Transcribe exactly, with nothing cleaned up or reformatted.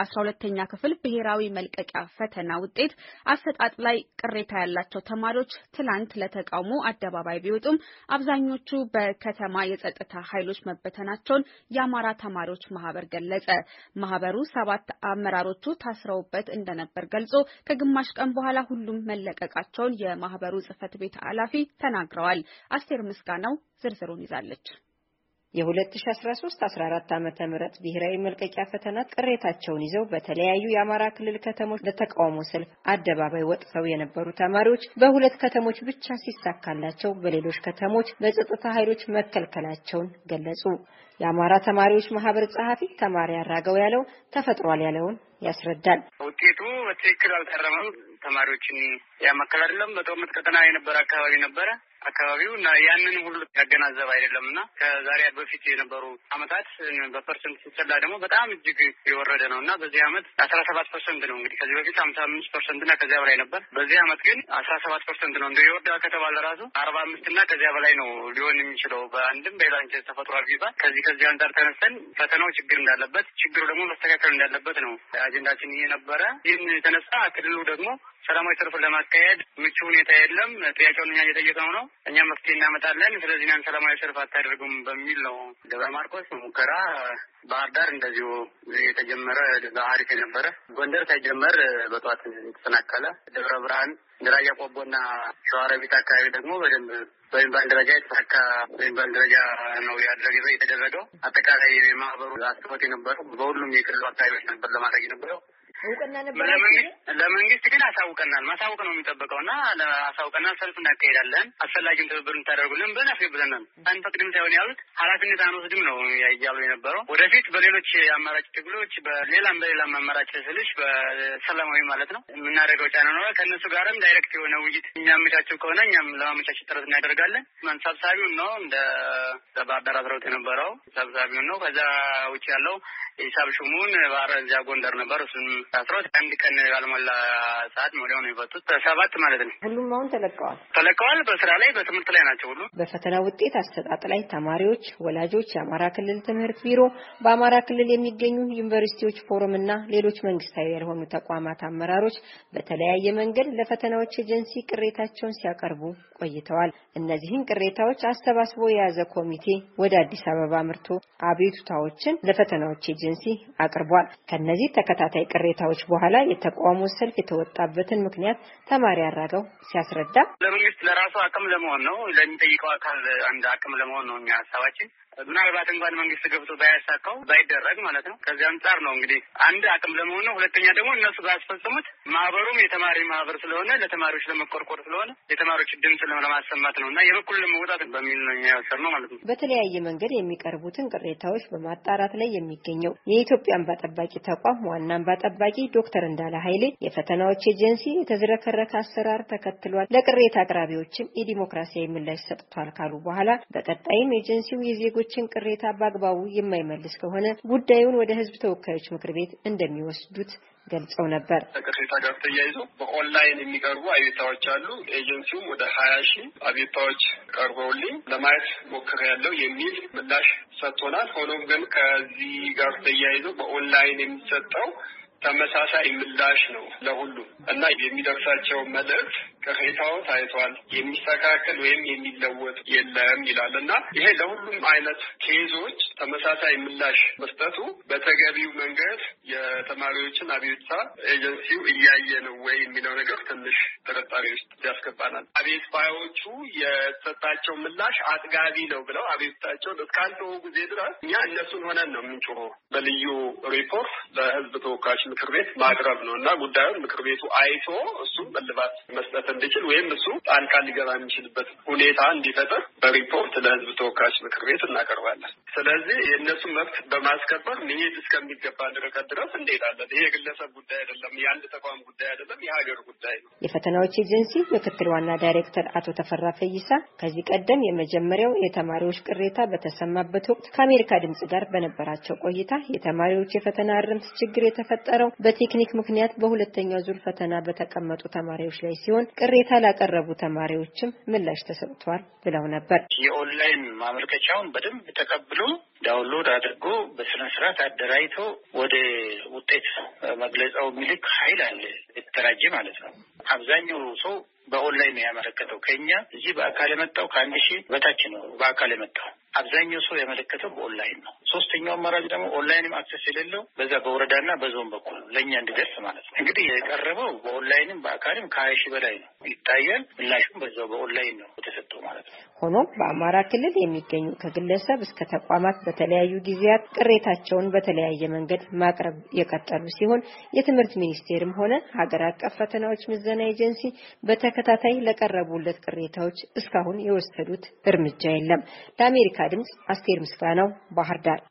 የአስራ ሁለተኛ ክፍል ብሔራዊ መልቀቂያ ፈተና ውጤት አሰጣጥ ላይ ቅሬታ ያላቸው ተማሪዎች ትላንት ለተቃውሞ አደባባይ ቢወጡም አብዛኞቹ በከተማ የጸጥታ ኃይሎች መበተናቸውን የአማራ ተማሪዎች ማህበር ገለጸ። ማህበሩ ሰባት አመራሮቹ ታስረውበት እንደነበር ገልጾ ከግማሽ ቀን በኋላ ሁሉም መለቀቃቸውን የማህበሩ ጽህፈት ቤት ኃላፊ ተናግረዋል። አስቴር ምስጋናው ዝርዝሩን ይዛለች። የ2013 14 ዓመተ ምህረት ብሔራዊ መልቀቂያ ፈተና ቅሬታቸውን ይዘው በተለያዩ የአማራ ክልል ከተሞች ለተቃውሞ ሰልፍ አደባባይ ወጥተው የነበሩ ተማሪዎች በሁለት ከተሞች ብቻ ሲሳካላቸው በሌሎች ከተሞች በጸጥታ ኃይሎች መከልከላቸውን ገለጹ። የአማራ ተማሪዎች ማህበር ጸሐፊ ተማሪ ያራገው ያለው ተፈጥሯል ያለውን ያስረዳል። ውጤቱ በትክክል አልተረመም። ተማሪዎችን ያመከለ አይደለም። በጦርነት ቀጠና የነበረ አካባቢ ነበረ አካባቢው እና ያንን ሁሉ ያገናዘበ አይደለምና ከዛሬ በፊት የነበሩ አመታት በፐርሰንት ሲሰላ ደግሞ በጣም እጅግ የወረደ ነውና በዚህ አመት አስራ ሰባት ፐርሰንት ነው። እንግዲህ ከዚህ በፊት ሃምሳ አምስት ፐርሰንት እና ከዚያ በላይ ነበር። በዚህ አመት ግን አስራ ሰባት ፐርሰንት ነው። እንደ ይወርዳ ከተባለ ራሱ አርባ አምስት እና ከዚያ በላይ ነው ሊሆን የሚችለው በአንድም በሌላኛው ተፈጥሯል ቢባል ከዚህ ከዚህ አንፃር ተነስተን ፈተናው ችግር እንዳለበት ችግሩ ደግሞ መስተካከል እንዳለበት ነው አጀንዳችን ይሄ ነበረ። ይህን የተነሳ ክልሉ ደግሞ ሰላማዊ ሰልፍ ለማካሄድ ምቹ ሁኔታ የለም። ጥያቄውን እኛ እየጠየቅነው ነው። እኛ መፍትሄ እናመጣለን። ስለዚህ ያን ሰላማዊ ሰልፍ አታደርጉም በሚል ነው። ደብረ ማርቆስ ሙከራ፣ ባህር ዳር እንደዚሁ የተጀመረ በአሪፍ የነበረ ጎንደር ሳይጀመር በጧት የተሰናከለ ደብረ ብርሃን፣ ራያ ቆቦና ሸዋሮቢት አካባቢ ደግሞ በደንብ በሚባል ደረጃ የተሳካ በሚባል ደረጃ ነው ያደረገው የተደረገው። አጠቃላይ ማህበሩ አስቦት የነበረው በሁሉም የክልሉ አካባቢዎች ነበር ለማድረግ የነበረው። እውቅና ነበር ለመንግስት ግን አሳውቀናል። ማሳውቅ ነው የሚጠበቀውና ለአሳውቀናል። ሰልፍ እናካሄዳለን፣ አስፈላጊውን ትብብር እንታደርጉልን ብለን አስገብተናል። አንፈቅድም ሳይሆን ያሉት ኃላፊነት አንወስድም ነው ያያሉ የነበረው። ወደፊት በሌሎች አማራጭ ትግሎች በሌላም በሌላም አማራጭ ስልሽ በሰላማዊ ማለት ነው የምናደርገው ጫና ነው። ከእነሱ ጋርም ዳይሬክት የሆነ ውይይት የሚያመቻቸው ከሆነ እኛም ለማመቻቸት ጥረት እናደርጋለን። ሰብሳቢውን ነው እንደ ባህር ዳር አስረውት የነበረው ሰብሳቢውን ነው። ከዛ ውጭ ያለው ሂሳብ ሹሙን ባህር እዚያ ጎንደር ነበር። እሱን አስሮት አንድ ቀን ባልሞላ ሰዓት ወዲያው ነው የፈቱት። ሰባት ማለት ነው። ሁሉም አሁን ተለቀዋል ተለቀዋል። በስራ ላይ በትምህርት ላይ ናቸው ሁሉ። በፈተና ውጤት አሰጣጥ ላይ ተማሪዎች፣ ወላጆች፣ የአማራ ክልል ትምህርት ቢሮ፣ በአማራ ክልል የሚገኙ ዩኒቨርሲቲዎች ፎረም እና ሌሎች መንግስታዊ ያልሆኑ ተቋማት አመራሮች በተለያየ መንገድ ለፈተናዎች ኤጀንሲ ቅሬታቸውን ሲያቀርቡ ቆይተዋል። እነዚህን ቅሬታዎች አስተባስቦ የያዘ ኮሚቴ ወደ አዲስ አበባ አምርቶ አቤቱታዎችን ለፈተናዎች ኤጀንሲ አቅርቧል። ከነዚህ ተከታታይ ቅሬታዎች በኋላ የተቃውሞ ሰልፍ የተወጣበትን ምክንያት ተማሪ ያራገው ሲያስረዳ ለመንግስት ለራሱ አቅም ለመሆን ነው፣ ለሚጠይቀው አካል አንድ አቅም ለመሆን ነው እኛ ሐሳባችን። ምናልባት እንኳን መንግስት ገብቶ ባያሳካው ባይደረግ ማለት ነው። ከዚህ አንጻር ነው እንግዲህ አንድ አቅም ለመሆን ነው። ሁለተኛ ደግሞ እነሱ ባስፈጽሙት ማህበሩም የተማሪ ማህበር ስለሆነ ለተማሪዎች ለመቆርቆር ስለሆነ የተማሪዎች ድምጽ ለማሰማት ነው እና የበኩል ለመውጣት በሚል ነው የሚያወሰነው ማለት ነው። በተለያየ መንገድ የሚቀርቡትን ቅሬታዎች በማጣራት ላይ የሚገኘው የኢትዮጵያ እንባ ጠባቂ ተቋም ዋና እንባ ጠባቂ ዶክተር እንዳለ ኃይሌ የፈተናዎች ኤጀንሲ የተዝረከረከ አሰራር ተከትሏል፣ ለቅሬታ አቅራቢዎችም የዲሞክራሲያዊ ምላሽ ሰጥቷል ካሉ በኋላ በቀጣይም ኤጀንሲው የዜጎ ችን ቅሬታ በአግባቡ የማይመልስ ከሆነ ጉዳዩን ወደ ህዝብ ተወካዮች ምክር ቤት እንደሚወስዱት ገልጸው ነበር። ከቅሬታ ጋር ተያይዞ በኦንላይን የሚቀርቡ አቤቱታዎች አሉ። ኤጀንሲውም ወደ ሀያ ሺህ አቤቱታዎች ቀርበውልኝ ለማየት ሞክሬያለሁ የሚል ምላሽ ሰጥቶናል። ሆኖም ግን ከዚህ ጋር ተያይዞ በኦንላይን የሚሰጠው ተመሳሳይ ምላሽ ነው ለሁሉም እና የሚደርሳቸው መልእክት ቅሬታው ታይቷል፣ የሚስተካከል ወይም የሚለወጥ የለም ይላል እና ይሄ ለሁሉም አይነት ኬዞች ተመሳሳይ ምላሽ መስጠቱ በተገቢው መንገድ የተማሪዎችን አቤቱታ ኤጀንሲው እያየ ነው ወይ የሚለው ነገር ትንሽ ጥርጣሬ ውስጥ ያስገባናል። አቤት ባዮቹ የተሰጣቸው ምላሽ አጥጋቢ ነው ብለው አቤቱታቸውን እስካልተወ ጊዜ ድረስ እኛ እነሱን ሆነን ነው የምንጮኸው። በልዩ ሪፖርት ለህዝብ ተወካዮች ምክር ቤት ማቅረብ ነው እና ጉዳዩን ምክር ቤቱ አይቶ እሱ መልባት መስጠት እንዲችል ወይም እሱ ጣልቃ ሊገባ የሚችልበት ሁኔታ እንዲፈጠር በሪፖርት ለህዝብ ተወካዮች ምክር ቤት እናቀርባለን። ስለዚህ የእነሱ መብት በማስከበር መሄድ እስከሚገባ ድረስ ድረስ እንሄዳለን። ይሄ የግለሰብ ጉዳይ አይደለም፣ የአንድ ተቋም ጉዳይ አይደለም፣ የሀገር ጉዳይ ነው። የፈተናዎች ኤጀንሲ ምክትል ዋና ዳይሬክተር አቶ ተፈራ ፈይሳ ከዚህ ቀደም የመጀመሪያው የተማሪዎች ቅሬታ በተሰማበት ወቅት ከአሜሪካ ድምጽ ጋር በነበራቸው ቆይታ የተማሪዎች የፈተና እርምት ችግር የተፈጠረው በቴክኒክ ምክንያት በሁለተኛው ዙር ፈተና በተቀመጡ ተማሪዎች ላይ ሲሆን ቅሬታ ላቀረቡ ተማሪዎችም ምላሽ ተሰጥቷል ብለው ነበር። የኦንላይን ማመልከቻውን በደንብ ተቀብሎ ዳውንሎድ አድርጎ በስነ ስርዓት አደራጅቶ ወደ ውጤት መግለጫው ሚልክ ኃይል አለ የተደራጀ ማለት ነው። አብዛኛው ሰው በኦንላይን ነው ያመለከተው። ከኛ እዚህ በአካል የመጣው ከአንድ ሺህ በታች ነው በአካል የመጣው። አብዛኛው ሰው ያመለከተው በኦንላይን ነው። ሶስተኛው አማራጭ ደግሞ ኦንላይንም አክሰስ የሌለው በዛ በወረዳና በዞን በኩል ለኛ እንዲደርስ ማለት ነው። እንግዲህ የቀረበው በኦንላይንም በአካልም ከሀያ ሺህ በላይ ነው ይታያል። ምላሹም በዛው በኦንላይን ነው የተሰጠው ማለት ነው። ሆኖም በአማራ ክልል የሚገኙ ከግለሰብ እስከ ተቋማት በተለያዩ ጊዜያት ቅሬታቸውን በተለያየ መንገድ ማቅረብ የቀጠሉ ሲሆን የትምህርት ሚኒስቴርም ሆነ ሀገር አቀፍ ፈተናዎች ምዘና ኤጀንሲ በተከታታይ ለቀረቡለት ቅሬታዎች እስካሁን የወሰዱት እርምጃ የለም። ለአሜሪካ ድምጽ አስቴር ምስጋናው ባህር ዳር።